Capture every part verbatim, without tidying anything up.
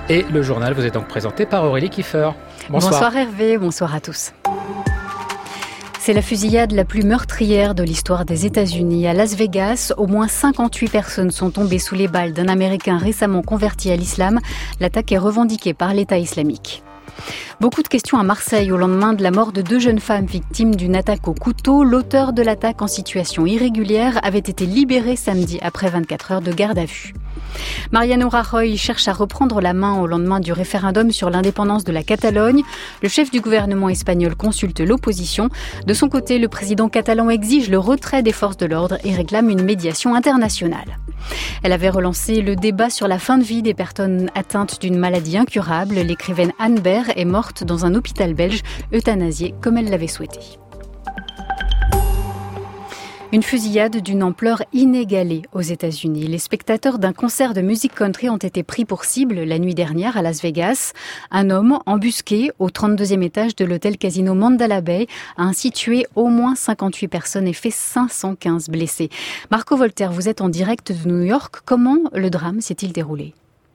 Et le journal vous est donc présenté par Aurélie Kiefer. Bonsoir. Bonsoir Hervé, bonsoir à tous. C'est la fusillade la plus meurtrière de l'histoire des États-Unis. À Las Vegas, au moins cinquante-huit personnes sont tombées sous les balles d'un Américain récemment converti à l'islam. L'attaque est revendiquée par l'État islamique. Beaucoup de questions à Marseille au lendemain de la mort de deux jeunes femmes victimes d'une attaque au couteau. L'auteur de l'attaque en situation irrégulière avait été libéré samedi après vingt-quatre heures de garde à vue. Mariano Rajoy cherche à reprendre la main au lendemain du référendum sur l'indépendance de la Catalogne. Le chef du gouvernement espagnol consulte l'opposition. De son côté, le président catalan exige le retrait des forces de l'ordre et réclame une médiation internationale. Elle avait relancé le débat sur la fin de vie des personnes atteintes d'une maladie incurable. L'écrivaine Anne Baer est morte dans un hôpital belge, euthanasiée comme elle l'avait souhaité. Une fusillade d'une ampleur inégalée aux États-Unis. Les spectateurs d'un concert de musique country ont été pris pour cible la nuit dernière à Las Vegas. Un homme embusqué au trente-deuxième étage de l'hôtel Casino Mandala Bay a ainsi tué au moins cinquante-huit personnes et fait cinq cent quinze blessés. Marco Voltaire, vous êtes en direct de New York. Comment le drame s'est-il déroulé ?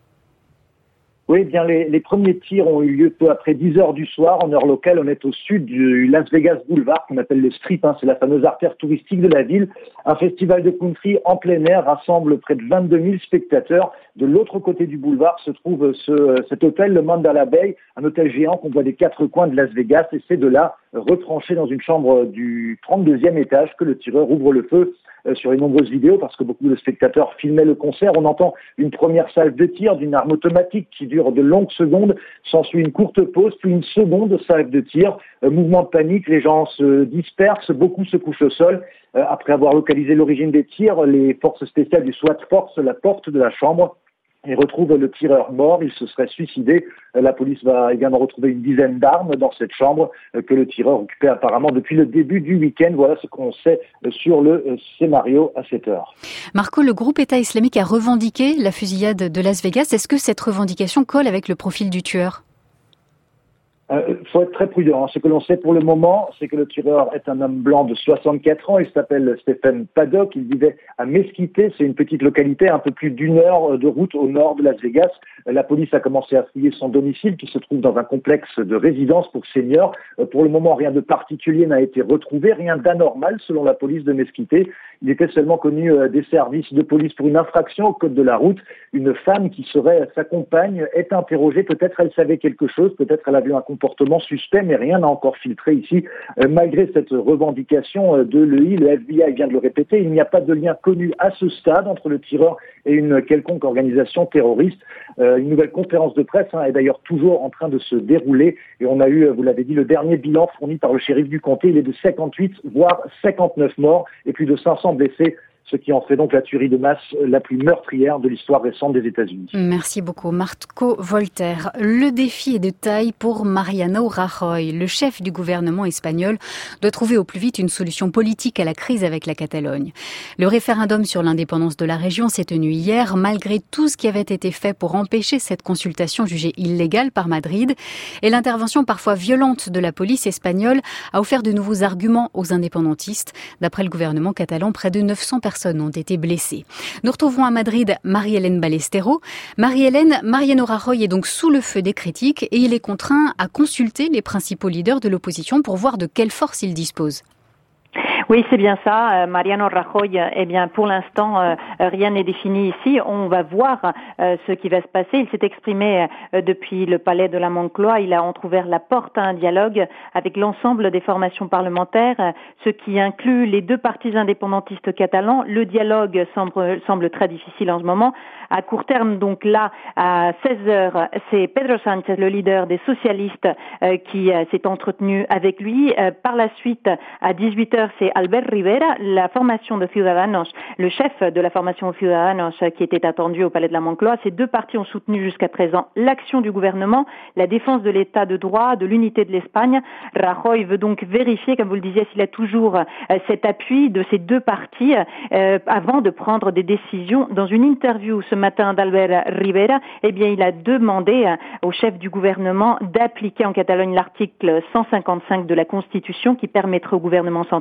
Oui, bien les, les premiers tirs ont eu lieu peu après dix heures du soir, en heure locale. On est au sud du Las Vegas Boulevard, qu'on appelle le Strip, hein, c'est la fameuse artère touristique de la ville. Un festival de country en plein air rassemble près de vingt-deux mille spectateurs. De l'autre côté du boulevard se trouve ce, cet hôtel, le Mandala Bay, un hôtel géant qu'on voit des quatre coins de Las Vegas, et c'est de là, retranché dans une chambre du trente-deuxième étage, que le tireur ouvre le feu. Euh, sur les nombreuses vidéos, parce que beaucoup de spectateurs filmaient le concert. On entend une première salve de tir d'une arme automatique qui dure de longues secondes. S'ensuit une courte pause, puis une seconde salve de tir. Euh, mouvement de panique, les gens se dispersent, beaucoup se couchent au sol. Euh, après avoir localisé l'origine des tirs, les forces spéciales du SWAT forcent la porte de la chambre et retrouve le tireur mort. Il se serait suicidé. La police va également retrouver une dizaine d'armes dans cette chambre que le tireur occupait apparemment depuis le début du week-end. Voilà ce qu'on sait sur le scénario à cette heure. Marco, le groupe État islamique a revendiqué la fusillade de Las Vegas. Est-ce que cette revendication colle avec le profil du tueur ? Il euh, faut être très prudent. Ce que l'on sait pour le moment, c'est que le tireur est un homme blanc de soixante-quatre ans. Il s'appelle Stephen Paddock. Il vivait à Mesquite. C'est une petite localité à un peu plus d'une heure de route au nord de Las Vegas. La police a commencé à fouiller son domicile qui se trouve dans un complexe de résidence pour seniors. Pour le moment, rien de particulier n'a été retrouvé, rien d'anormal selon la police de Mesquite. Il était seulement connu des services de police pour une infraction au code de la route. Une femme qui serait sa compagne est interrogée. Peut-être elle savait quelque chose, peut-être elle avait un comportement suspect, mais rien n'a encore filtré ici. Euh, malgré cette revendication euh, de l'E I, le F B I vient de le répéter, il n'y a pas de lien connu à ce stade entre le tireur et une quelconque organisation terroriste. Euh, une nouvelle conférence de presse hein, est d'ailleurs toujours en train de se dérouler et on a eu, vous l'avez dit, le dernier bilan fourni par le shérif du comté. Il est de cinquante-huit, voire cinquante-neuf morts et plus de cinq cents blessés, ce qui en fait donc la tuerie de masse la plus meurtrière de l'histoire récente des États-Unis. Merci beaucoup, Marco Voltaire. Le défi est de taille pour Mariano Rajoy. Le chef du gouvernement espagnol doit trouver au plus vite une solution politique à la crise avec la Catalogne. Le référendum sur l'indépendance de la région s'est tenu hier, malgré tout ce qui avait été fait pour empêcher cette consultation jugée illégale par Madrid. Et l'intervention parfois violente de la police espagnole a offert de nouveaux arguments aux indépendantistes. D'après le gouvernement catalan, près de neuf cents personnes ont été blessées. Nous retrouvons à Madrid Marie-Hélène Ballestero. Marie-Hélène, Mariano Rajoy est donc sous le feu des critiques et il est contraint à consulter les principaux leaders de l'opposition pour voir de quelle force il dispose. Oui, c'est bien ça. Mariano Rajoy, eh bien, pour l'instant, euh, rien n'est défini ici. On va voir euh, ce qui va se passer. Il s'est exprimé euh, depuis le palais de la Moncloa. Il a entrouvert la porte à un dialogue avec l'ensemble des formations parlementaires, euh, ce qui inclut les deux partis indépendantistes catalans. Le dialogue semble, semble très difficile en ce moment. À court terme, donc là, à seize heures, c'est Pedro Sánchez, le leader des socialistes, euh, qui euh, s'est entretenu avec lui. Euh, par la suite, à dix-huit heures, c'est Albert Rivera, la formation de Ciudadanos, le chef de la formation Ciudadanos qui était attendu au palais de la Moncloa. Ces deux partis ont soutenu jusqu'à présent l'action du gouvernement, la défense de l'état de droit, de l'unité de l'Espagne. Rajoy veut donc vérifier, comme vous le disiez, s'il a toujours euh, cet appui de ces deux partis euh, avant de prendre des décisions. Dans une interview ce matin d'Albert Rivera, eh bien, il a demandé euh, au chef du gouvernement d'appliquer en Catalogne l'article cent cinquante-cinq de la Constitution qui permettrait au gouvernement central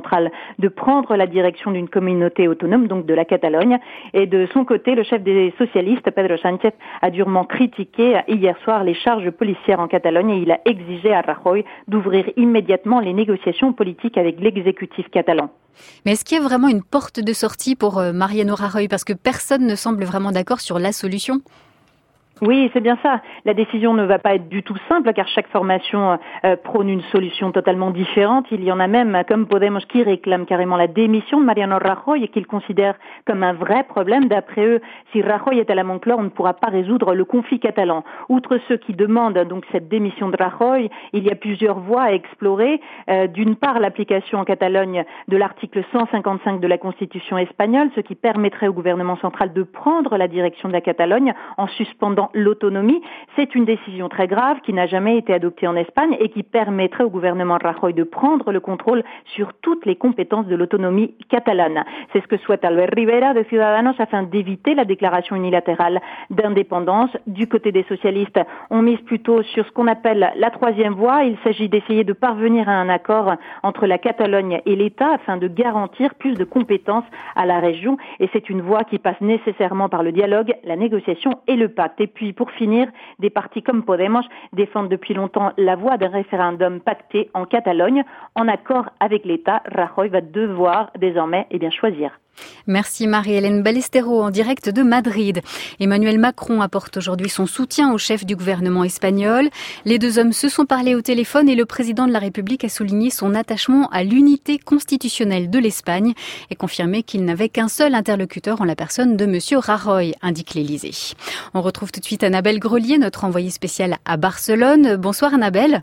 de prendre la direction d'une communauté autonome, donc de la Catalogne. Et de son côté, le chef des socialistes, Pedro Sánchez, a durement critiqué hier soir les charges policières en Catalogne et il a exigé à Rajoy d'ouvrir immédiatement les négociations politiques avec l'exécutif catalan. Mais est-ce qu'il y a vraiment une porte de sortie pour Mariano Rajoy? Parce que personne ne semble vraiment d'accord sur la solution. Oui, c'est bien ça. La décision ne va pas être du tout simple car chaque formation euh, prône une solution totalement différente. Il y en a même comme Podemos qui réclament carrément la démission de Mariano Rajoy et qu'ils considèrent comme un vrai problème. D'après eux, si Rajoy est à la Moncloa, on ne pourra pas résoudre le conflit catalan. Outre ceux qui demandent donc cette démission de Rajoy, il y a plusieurs voies à explorer. Euh, d'une part, l'application en Catalogne de l'article cent cinquante-cinq de la Constitution espagnole, ce qui permettrait au gouvernement central de prendre la direction de la Catalogne en suspendant l'autonomie. C'est une décision très grave qui n'a jamais été adoptée en Espagne et qui permettrait au gouvernement Rajoy de prendre le contrôle sur toutes les compétences de l'autonomie catalane. C'est ce que souhaite Albert Rivera de Ciudadanos afin d'éviter la déclaration unilatérale d'indépendance. Du côté des socialistes, on mise plutôt sur ce qu'on appelle la troisième voie. Il s'agit d'essayer de parvenir à un accord entre la Catalogne et l'État afin de garantir plus de compétences à la région. Et c'est une voie qui passe nécessairement par le dialogue, la négociation et le pacte. Et puis, pour finir, des partis comme Podemos défendent depuis longtemps la voie d'un référendum pacté en Catalogne. En accord avec l'État, Rajoy va devoir désormais eh bien, choisir. Merci Marie-Hélène Ballesteros en direct de Madrid. Emmanuel Macron apporte aujourd'hui son soutien au chef du gouvernement espagnol. Les deux hommes se sont parlé au téléphone et le président de la République a souligné son attachement à l'unité constitutionnelle de l'Espagne et confirmé qu'il n'avait qu'un seul interlocuteur en la personne de monsieur Rajoy, indique l'Élysée. On retrouve tout de suite Annabelle Grelier, notre envoyée spéciale à Barcelone. Bonsoir Annabelle.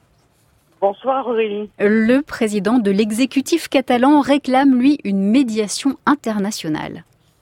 Bonsoir Aurélie. Le président de l'exécutif catalan réclame, lui, une médiation internationale.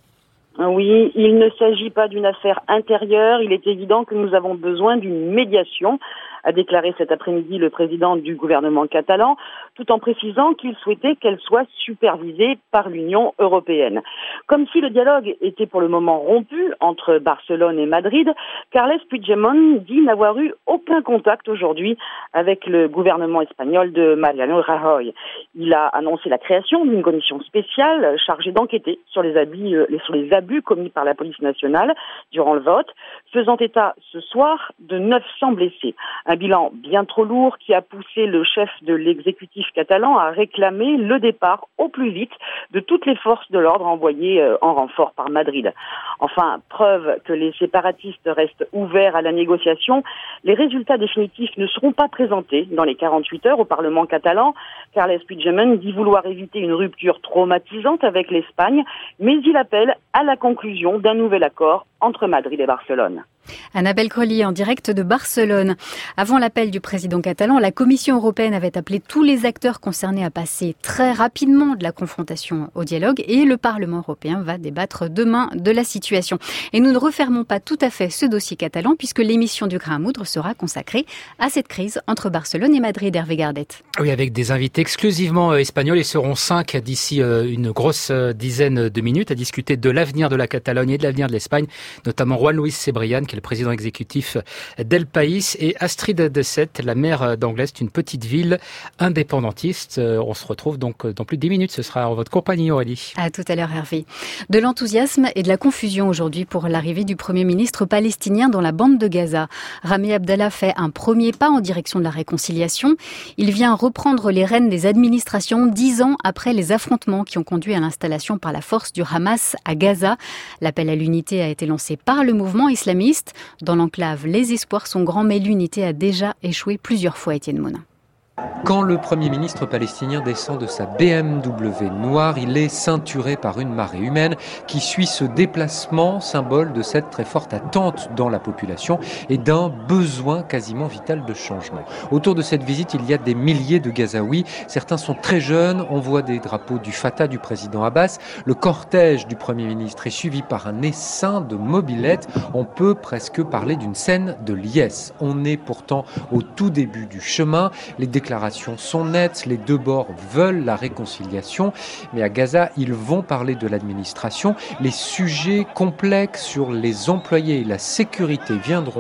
Oui, il ne s'agit pas d'une affaire intérieure. Il est évident que nous avons besoin d'une médiation, a déclaré cet après-midi le président du gouvernement catalan, tout en précisant qu'il souhaitait qu'elle soit supervisée par l'Union européenne. Comme si le dialogue était pour le moment rompu entre Barcelone et Madrid, Carles Puigdemont dit n'avoir eu aucun contact aujourd'hui avec le gouvernement espagnol de Mariano Rajoy. Il a annoncé la création d'une commission spéciale chargée d'enquêter sur les abus, sur les abus commis par la police nationale durant le vote, faisant état ce soir de neuf cents blessés. Un bilan bien trop lourd qui a poussé le chef de l'exécutif catalan à réclamer le départ au plus vite de toutes les forces de l'ordre envoyées en renfort par Madrid. Enfin, preuve que les séparatistes restent ouverts à la négociation, les résultats définitifs ne seront pas présentés dans les quarante-huit heures au Parlement catalan. Carles Puigdemont dit vouloir éviter une rupture traumatisante avec l'Espagne, mais il appelle à la conclusion d'un nouvel accord entre Madrid et Barcelone. Annabelle Grelier en direct de Barcelone. Avant l'appel du président catalan, la Commission européenne avait appelé tous les acteurs concernés à passer très rapidement de la confrontation au dialogue et le Parlement européen va débattre demain de la situation. Et nous ne refermons pas tout à fait ce dossier catalan puisque l'émission du Grain à moudre sera consacrée à cette crise entre Barcelone et Madrid. Hervé Gardette. Oui, avec des invités exclusivement espagnols. Ils seront cinq d'ici une grosse dizaine de minutes à discuter de l'avenir de la Catalogne et de l'avenir de l'Espagne, notamment Juan Luis Cebrián, qui est le président exécutif d'El País, et Astrid Dessert, la maire d'Angles, une petite ville indépendantiste. On se retrouve donc dans plus de dix minutes. Ce sera en votre compagnie, Aurélie. À tout à l'heure, Hervé. De l'enthousiasme et de la confusion aujourd'hui pour l'arrivée du Premier ministre palestinien dans la bande de Gaza. Rami Abdallah fait un premier pas en direction de la réconciliation. Il vient reprendre les rênes des administrations dix ans après les affrontements qui ont conduit à l'installation par la force du Hamas à Gaza. L'appel à l'unité a été lancé par le mouvement islamiste. Dans l'enclave, les espoirs sont grands, mais l'unité a déjà échoué plusieurs fois, Étienne Monin. Quand le Premier ministre palestinien descend de sa B M W noire, il est ceinturé par une marée humaine qui suit ce déplacement, symbole de cette très forte attente dans la population et d'un besoin quasiment vital de changement. Autour de cette visite, il y a des milliers de Gazaouis. Certains sont très jeunes. On voit des drapeaux du Fatah du président Abbas. Le cortège du Premier ministre est suivi par un essaim de mobylettes. On peut presque parler d'une scène de liesse. On est pourtant au tout début du chemin. Les Les déclarations sont nettes, les deux bords veulent la réconciliation, mais à Gaza, ils vont parler de l'administration. Les sujets complexes sur les employés et la sécurité viendront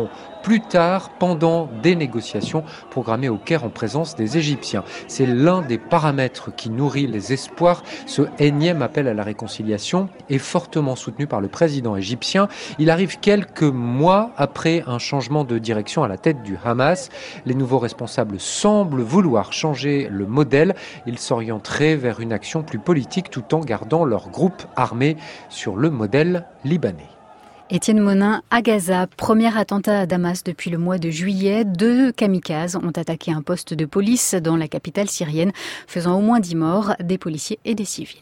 plus tard, pendant des négociations programmées au Caire en présence des Égyptiens. C'est l'un des paramètres qui nourrit les espoirs. Ce énième appel à la réconciliation est fortement soutenu par le président égyptien. Il arrive quelques mois après un changement de direction à la tête du Hamas. Les nouveaux responsables semblent vouloir changer le modèle. Ils s'orienteraient vers une action plus politique tout en gardant leur groupe armé sur le modèle libanais. Étienne Monin, à Gaza, premier attentat à Damas depuis le mois de juillet. Deux kamikazes ont attaqué un poste de police dans la capitale syrienne, faisant au moins dix morts, des policiers et des civils.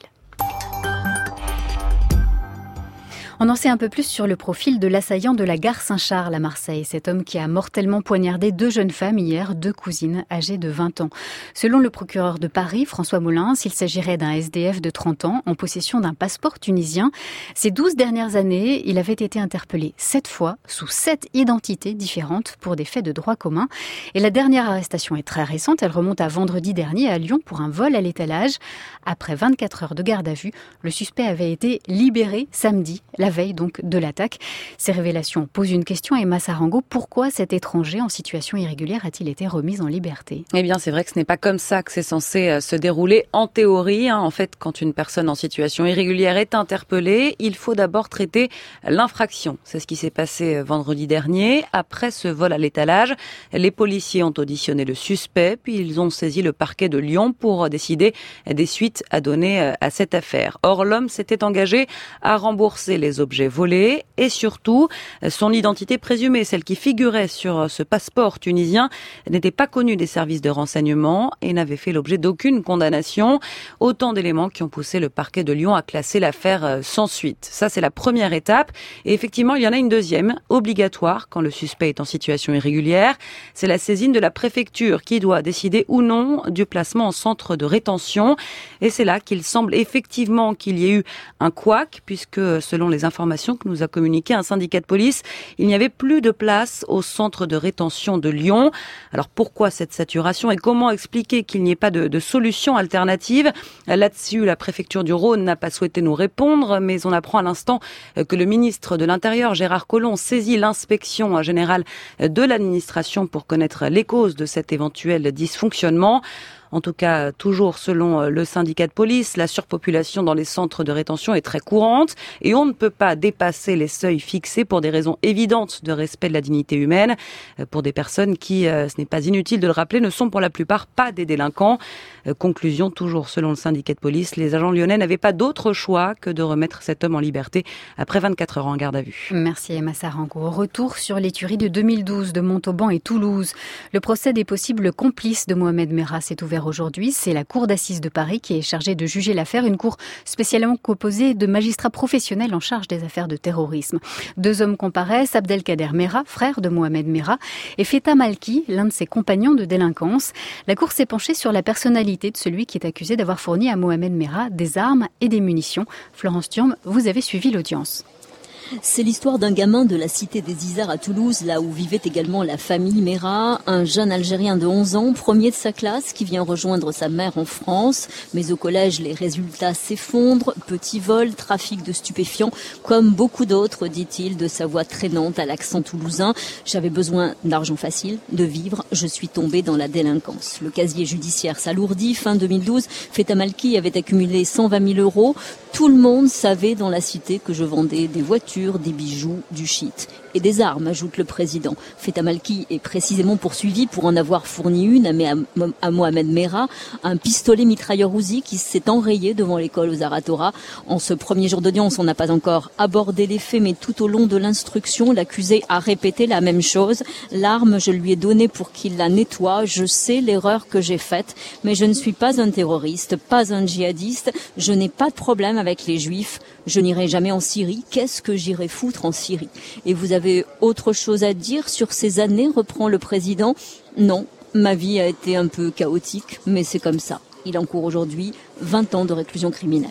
On en sait un peu plus sur le profil de l'assaillant de la gare Saint-Charles à Marseille. Cet homme qui a mortellement poignardé deux jeunes femmes hier, deux cousines âgées de vingt ans. Selon le procureur de Paris, François Molins, il s'agirait d'un S D F de trente ans en possession d'un passeport tunisien. Ces douze dernières années, il avait été interpellé sept fois sous sept identités différentes pour des faits de droit commun. Et la dernière arrestation est très récente. Elle remonte à vendredi dernier à Lyon pour un vol à l'étalage. Après vingt-quatre heures de garde à vue, le suspect avait été libéré samedi, la veille donc de l'attaque. Ces révélations posent une question à Emma Sarango. Pourquoi cet étranger en situation irrégulière a-t-il été remis en liberté ? Eh bien, c'est vrai que ce n'est pas comme ça que c'est censé se dérouler en théorie. En fait, quand une personne en situation irrégulière est interpellée, il faut d'abord traiter l'infraction. C'est ce qui s'est passé vendredi dernier. Après ce vol à l'étalage, les policiers ont auditionné le suspect, puis ils ont saisi le parquet de Lyon pour décider des suites à donner à cette affaire. Or, l'homme s'était engagé à rembourser les objets volés et surtout son identité présumée, celle qui figurait sur ce passeport tunisien, n'était pas connue des services de renseignement et n'avait fait l'objet d'aucune condamnation. Autant d'éléments qui ont poussé le parquet de Lyon à classer l'affaire sans suite. Ça, c'est la première étape. Et effectivement, il y en a une deuxième, obligatoire quand le suspect est en situation irrégulière. C'est la saisine de la préfecture qui doit décider ou non du placement en centre de rétention. Et c'est là qu'il semble effectivement qu'il y ait eu un couac, puisque selon les informations que nous a communiquées un syndicat de police, il n'y avait plus de place au centre de rétention de Lyon. Alors pourquoi cette saturation et comment expliquer qu'il n'y ait pas de, de solution alternative ? Là-dessus, la préfecture du Rhône n'a pas souhaité nous répondre, mais on apprend à l'instant que le ministre de l'Intérieur, Gérard Collomb, saisit l'inspection générale de l'administration pour connaître les causes de cet éventuel dysfonctionnement. En tout cas, toujours selon le syndicat de police, la surpopulation dans les centres de rétention est très courante et on ne peut pas dépasser les seuils fixés pour des raisons évidentes de respect de la dignité humaine. Pour des personnes qui, ce n'est pas inutile de le rappeler, ne sont pour la plupart pas des délinquants. Conclusion, toujours selon le syndicat de police, les agents lyonnais n'avaient pas d'autre choix que de remettre cet homme en liberté après vingt-quatre heures en garde à vue. Merci Emma Sarango. Retour sur les tueries de deux mille douze de Montauban et Toulouse. Le procès des possibles complices de Mohamed Merah s'est ouvert aujourd'hui. C'est la cour d'assises de Paris qui est chargée de juger l'affaire, une cour spécialement composée de magistrats professionnels en charge des affaires de terrorisme. Deux hommes comparaissent, Abdelkader Merah, frère de Mohamed Merah, et Feta Malki, l'un de ses compagnons de délinquance. La cour s'est penchée sur la personnalité de celui qui est accusé d'avoir fourni à Mohamed Merah des armes et des munitions. Florence Thurm, vous avez suivi l'audience. C'est l'histoire d'un gamin de la cité des Isards à Toulouse, là où vivait également la famille Merah, un jeune Algérien de onze ans, premier de sa classe, qui vient rejoindre sa mère en France. Mais au collège, les résultats s'effondrent, petit vol, trafic de stupéfiants, comme beaucoup d'autres, dit-il, de sa voix traînante à l'accent toulousain. J'avais besoin d'argent facile, de vivre, je suis tombé dans la délinquance. Le casier judiciaire s'alourdit, fin deux mille douze, Feta Malki avait accumulé cent vingt mille euros. Tout le monde savait dans la cité que je vendais des voitures, des bijoux, du shit et des armes, ajoute le président. Feta Malki est précisément poursuivi pour en avoir fourni une à Mohamed Merah, un pistolet mitrailleur Uzi qui s'est enrayé devant l'école aux Aratora. En ce premier jour d'audience, on n'a pas encore abordé les faits, mais tout au long de l'instruction, l'accusé a répété la même chose. L'arme, je lui ai donnée pour qu'il la nettoie. Je sais l'erreur que j'ai faite, mais je ne suis pas un terroriste, pas un djihadiste. Je n'ai pas de problème avec les juifs. Je n'irai jamais en Syrie. Qu'est-ce que j'irai foutre en Syrie ? Et vous avez autre chose à dire sur ces années, reprend le président ? Non, ma vie a été un peu chaotique, mais c'est comme ça. Il encourt aujourd'hui vingt ans de réclusion criminelle.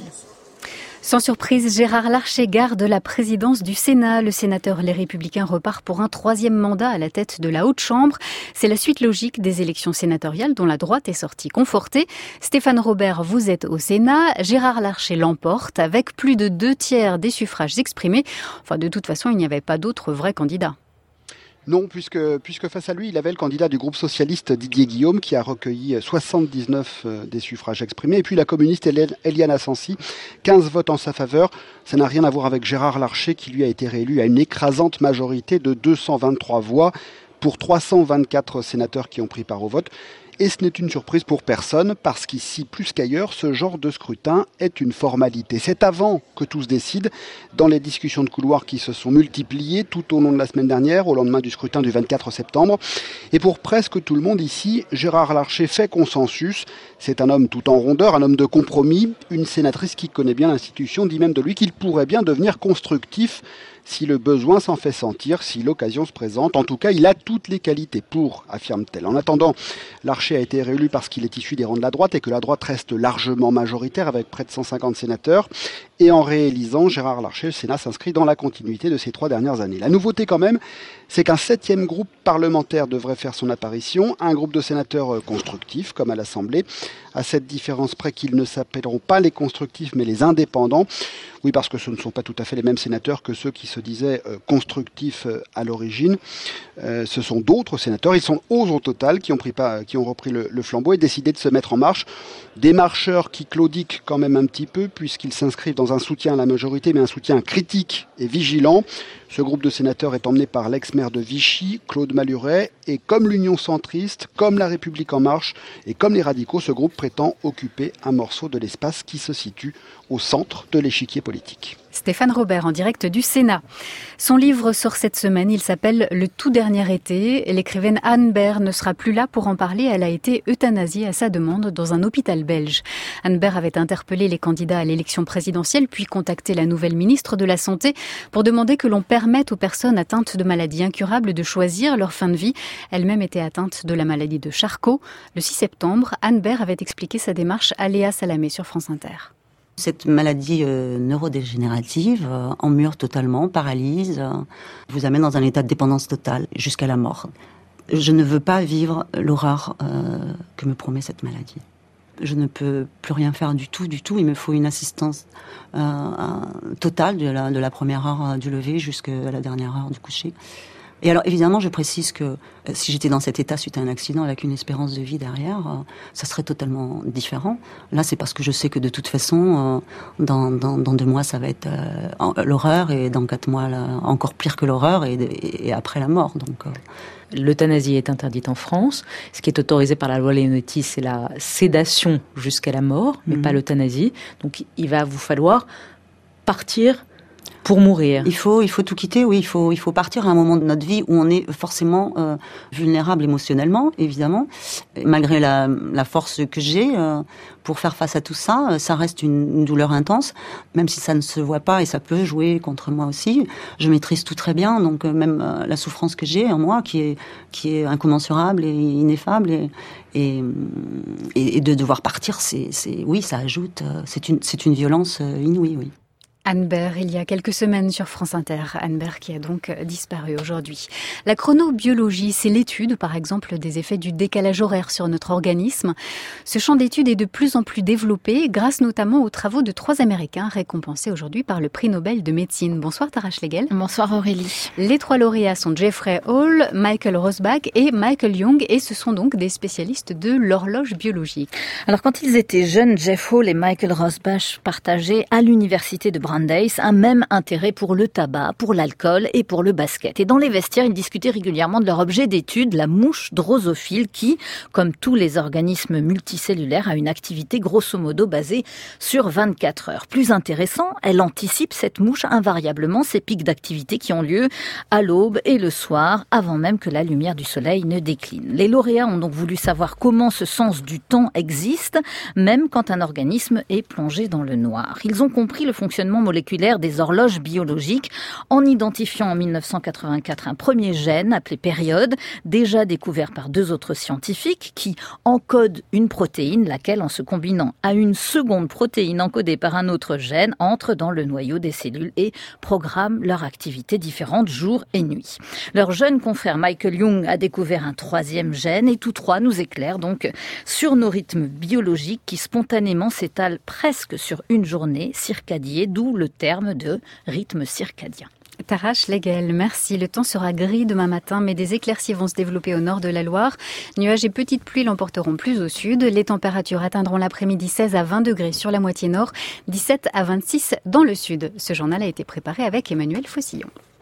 Sans surprise, Gérard Larcher garde la présidence du Sénat. Le sénateur Les Républicains repart pour un troisième mandat à la tête de la Haute Chambre. C'est la suite logique des élections sénatoriales dont la droite est sortie confortée. Stéphane Robert, vous êtes au Sénat. Gérard Larcher l'emporte avec plus de deux tiers des suffrages exprimés. Enfin, de toute façon, il n'y avait pas d'autre vrai candidat. Non, puisque, puisque face à lui, il avait le candidat du groupe socialiste Didier Guillaume qui a recueilli soixante-dix-neuf des suffrages exprimés. Et puis la communiste Éliane Assenssi, quinze votes en sa faveur. Ça n'a rien à voir avec Gérard Larcher qui lui a été réélu à une écrasante majorité de deux cent vingt-trois voix pour trois cent vingt-quatre sénateurs qui ont pris part au vote. Et ce n'est une surprise pour personne, parce qu'ici, plus qu'ailleurs, ce genre de scrutin est une formalité. C'est avant que tout se décide, dans les discussions de couloir qui se sont multipliées tout au long de la semaine dernière, au lendemain du scrutin du vingt-quatre septembre. Et pour presque tout le monde ici, Gérard Larcher fait consensus. C'est un homme tout en rondeur, un homme de compromis. Une sénatrice qui connaît bien l'institution dit même de lui qu'il pourrait bien devenir constructif si le besoin s'en fait sentir, si l'occasion se présente. En tout cas, il a toutes les qualités pour, affirme-t-elle. En attendant, Larcher a été réélu parce qu'il est issu des rangs de la droite et que la droite reste largement majoritaire avec près de cent cinquante sénateurs. Et en réélisant Gérard Larcher, le Sénat s'inscrit dans la continuité de ces trois dernières années. La nouveauté quand même, c'est qu'un septième groupe parlementaire devrait faire son apparition, un groupe de sénateurs constructifs, comme à l'Assemblée, à cette différence près qu'ils ne s'appelleront pas les constructifs, mais les indépendants. Oui, parce que ce ne sont pas tout à fait les mêmes sénateurs que ceux qui se disaient euh, constructifs euh, à l'origine. Euh, ce sont d'autres sénateurs, ils sont onze au total, qui ont, pris pas, qui ont repris le, le flambeau et décidé de se mettre en marche. Des marcheurs qui claudiquent quand même un petit peu, puisqu'ils s'inscrivent dans un soutien à la majorité, mais un soutien critique et vigilant. Ce groupe de sénateurs est emmené par l'ex-maire de Vichy, Claude Maluret, et comme l'Union centriste, comme la République en marche, et comme les radicaux, ce groupe prétend occuper un morceau de l'espace qui se situe au centre de l'échiquier politique. Stéphane Robert en direct du Sénat. Son livre sort cette semaine, il s'appelle « Le tout dernier été ». L'écrivaine Anne Baer ne sera plus là pour en parler, elle a été euthanasiée à sa demande dans un hôpital belge. Anne Baer avait interpellé les candidats à l'élection présidentielle, puis contacté la nouvelle ministre de la Santé pour demander que l'on permette aux personnes atteintes de maladies incurables de choisir leur fin de vie. Elle-même était atteinte de la maladie de Charcot. Le six septembre, Anne Baer avait expliqué sa démarche à Léa Salamé sur France Inter. Cette maladie euh, neurodégénérative euh, emmure totalement, paralyse, euh, vous amène dans un état de dépendance totale jusqu'à la mort. Je ne veux pas vivre l'horreur euh, que me promet cette maladie. Je ne peux plus rien faire du tout, du tout. Il me faut une assistance euh, totale de la, de la première heure du lever jusqu'à la dernière heure du coucher. Et alors, évidemment, je précise que euh, si j'étais dans cet état suite à un accident avec une espérance de vie derrière, euh, ça serait totalement différent. Là, c'est parce que je sais que de toute façon, euh, dans, dans, dans deux mois, ça va être euh, l'horreur, et dans quatre mois, là, encore pire que l'horreur, et, et, et après la mort. Donc, euh... L'euthanasie est interdite en France. Ce qui est autorisé par la loi Leonetti, c'est la sédation jusqu'à la mort, mais mmh. pas l'euthanasie. Donc, il va vous falloir partir pour mourir. Il faut, il faut tout quitter, oui. Il faut, il faut partir à un moment de notre vie où on est forcément euh, vulnérable émotionnellement, évidemment. Et malgré la, la force que j'ai euh, pour faire face à tout ça, ça reste une, une douleur intense, même si ça ne se voit pas et ça peut jouer contre moi aussi. Je maîtrise tout très bien, donc euh, même euh, la souffrance que j'ai en moi, qui est, qui est incommensurable et ineffable, et, et, et, et de devoir partir, c'est, c'est, oui, ça ajoute, euh, c'est une, c'est une violence euh, inouïe, oui. Anne Baer, il y a quelques semaines sur France Inter. Anne Baer qui a donc disparu aujourd'hui. La chronobiologie, c'est l'étude, par exemple, des effets du décalage horaire sur notre organisme. Ce champ d'étude est de plus en plus développé, grâce notamment aux travaux de trois Américains récompensés aujourd'hui par le prix Nobel de médecine. Bonsoir Tara Schlegel. Bonsoir Aurélie. Les trois lauréats sont Jeffrey Hall, Michael Rosbach et Michael Young, et ce sont donc des spécialistes de l'horloge biologique. Alors quand ils étaient jeunes, Jeff Hall et Michael Rosbach partageaient à l'université de Brandeis un même intérêt pour le tabac, pour l'alcool et pour le basket. Et dans les vestiaires, ils discutaient régulièrement de leur objet d'étude, la mouche drosophile, qui, comme tous les organismes multicellulaires, a une activité grosso modo basée sur vingt-quatre heures. Plus intéressant, elle anticipe, cette mouche, invariablement ces pics d'activité qui ont lieu à l'aube et le soir, avant même que la lumière du soleil ne décline. Les lauréats ont donc voulu savoir comment ce sens du temps existe, même quand un organisme est plongé dans le noir. Ils ont compris le fonctionnement moléculaire des horloges biologiques en identifiant en mille neuf cent quatre-vingt-quatre un premier gène appelé période, déjà découvert par deux autres scientifiques qui encodent une protéine, laquelle, en se combinant à une seconde protéine encodée par un autre gène, entre dans le noyau des cellules et programme leur activité différente jour et nuit. Leur jeune confrère Michael Young a découvert un troisième gène et tous trois nous éclairent donc sur nos rythmes biologiques qui spontanément s'étalent presque sur une journée circadienne, d'où le terme de rythme circadien. Tarache Legel, merci. Le temps sera gris demain matin, mais des éclaircies vont se développer au nord de la Loire. Nuages et petites pluies l'emporteront plus au sud. Les températures atteindront l'après-midi seize à vingt degrés sur la moitié nord, dix-sept à vingt-six dans le sud. Ce journal a été préparé avec Emmanuel Faucillon.